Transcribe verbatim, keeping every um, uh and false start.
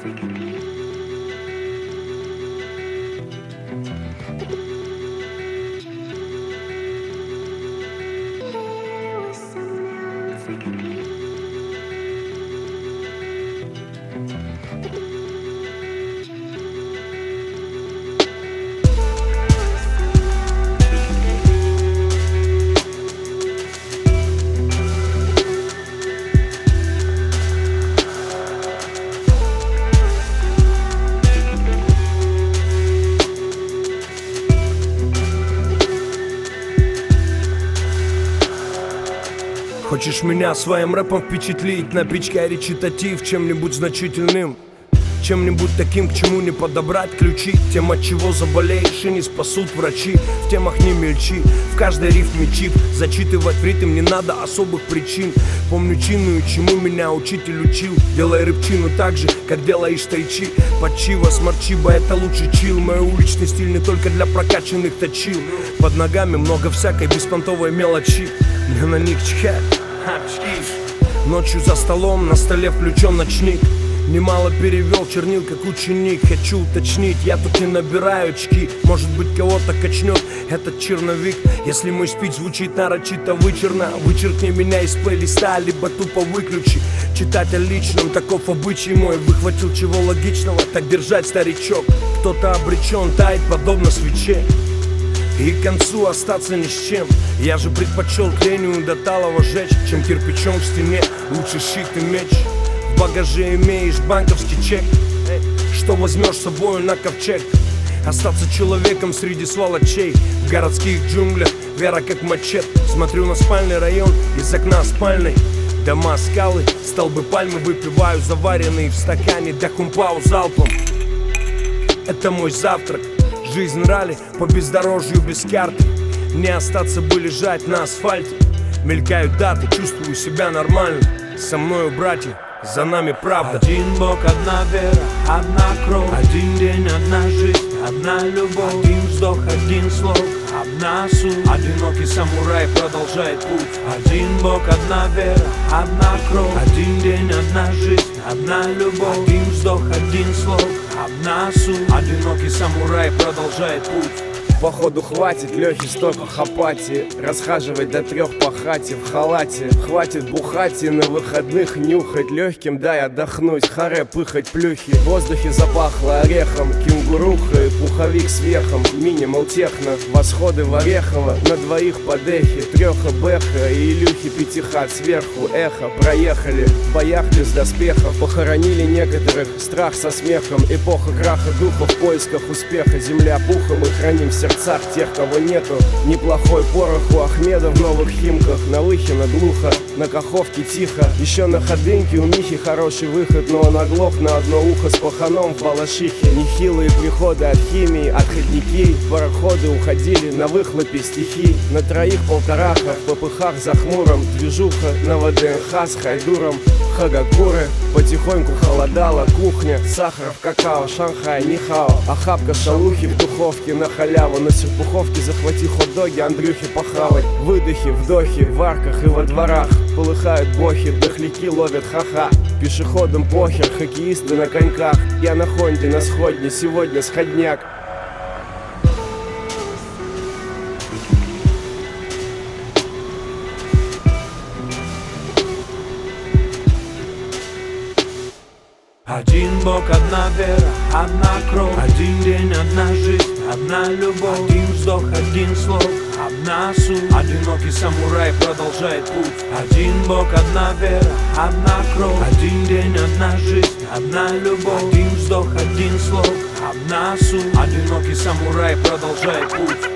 Хочешь меня своим рэпом впечатлить, напичкай речитатив чем-нибудь значительным, чем-нибудь таким, к чему не подобрать ключи. Тем, от чего заболеешь и не спасут врачи. В темах не мельчи, в каждой рифме чип. Зачитывать в ритм не надо особых причин. Помню чинную, чему меня учитель учил. Делай рыбчину так же, как делаешь тайчи. Подчива, смарчиба, это лучший чил. Мой уличный стиль не только для прокачанных точил. Под ногами много всякой беспонтовой мелочи. Мне на них чхать. Ночью за столом, на столе включен ночник. Немало перевел чернил, как ученик. Хочу уточнить, я тут не набираю очки. Может быть, кого-то качнет этот черновик. Если мой спич звучит нарочито вычурно, вычеркни меня из плейлиста, либо тупо выключи. Читать о личном, таков обычай мой. Выхватил чего логичного, так держать, старичок. Кто-то обречен таять, подобно свече, и к концу остаться ни с чем. Я же предпочел тлению до талого жечь, чем кирпичом в стене. Лучше щит и меч. В багаже имеешь банковский чек, что возьмешь с собой на ковчег. Остаться человеком среди сволочей. В городских джунглях вера как мачете. Смотрю на спальный район из окна спальной. Дома, скалы, столбы пальмы. Выпиваю заваренные в стакане дахумпау залпом. Это мой завтрак. Жизнь ралли по бездорожью без карты. Не остаться бы лежать на асфальте. Мелькают даты, чувствую себя нормально. Со мною братья, за нами правда. Один Бог, одна вера, одна кровь. Один день, одна жизнь, одна любовь. Один вздох, один слог, одна суть. Одинокий самурай продолжает путь. Один Бог, одна вера, одна кровь. Один день, одна жизнь, одна любовь. Один вздох, один слог, одна суть. Одинокий самурай продолжает путь. Походу хватит Лёхи столько апатии. Расхаживать до трех по хате в халате. Хватит бухать и на выходных нюхать. Легким дай отдохнуть, харе пыхать плюхи. В воздухе запахло орехом, кенгурухой. Пуховик с верхом, минимал техно. Восходы в Орехово, на двоих под эхи. Трёха бэха и Илюхи пятихат сверху. Эхо, проехали, в боях без доспехов. Похоронили некоторых, страх со смехом. Эпоха краха духа в поисках успеха. Земля пухом, мы храним в сердцах тех, кого нету. Неплохой порох у Ахмеда в новых химках. На Лыхина глухо, на Каховке тихо. Еще на Ходынке у Михи хороший выход, но он оглох на одно ухо с паханом в Балашихе. Нехилые приходы от химии, отходники. Пароходы уходили на выхлопе стихи. На троих полтораха, в попыхах за хмуром. Движуха на ВДНХ с хайдуром. Хагакуры, потихоньку холодала кухня. Сахар в какао, Шанхай, нихао. Охапка шалухи в духовке на халяву. На серпуховке захвати хот-доги, Андрюхе похавать. Выдохи, вдохи, в арках и во дворах. Полыхают бохи, дохляки ловят ха-ха. Пешеходам похер, хоккеисты на коньках. Я на Хонде, на сходне, сегодня сходняк. Один Бог, одна вера, одна кровь. Один день, одна жизнь, одна любовь. Один вздох, один слог, одна суть. Одинокий самурай продолжает путь. Один Бог, одна вера, одна кровь. Один день, одна жизнь, одна любовь. Один вздох, один слог, одна суть. Одинокий самурай продолжает путь.